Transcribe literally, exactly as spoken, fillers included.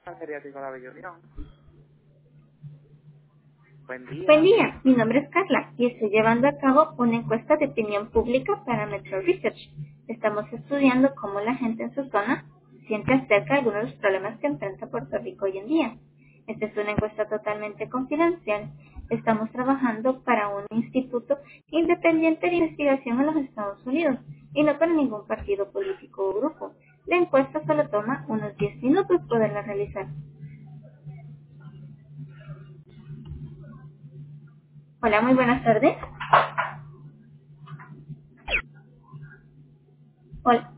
Al geriátrico La Bella Unión. Buen Buen día. día, mi nombre es Carla y estoy llevando a cabo una encuesta de opinión pública para Metro Research. Estamos estudiando cómo la gente en su zona siente acerca de algunos de los problemas que enfrenta Puerto Rico hoy en día. Esta es una encuesta totalmente confidencial. Estamos trabajando para un instituto independiente de investigación en los Estados Unidos y no para ningún partido político o grupo. La encuesta solo toma unos diez minutos poderla realizar. Hola, muy buenas tardes. Hola.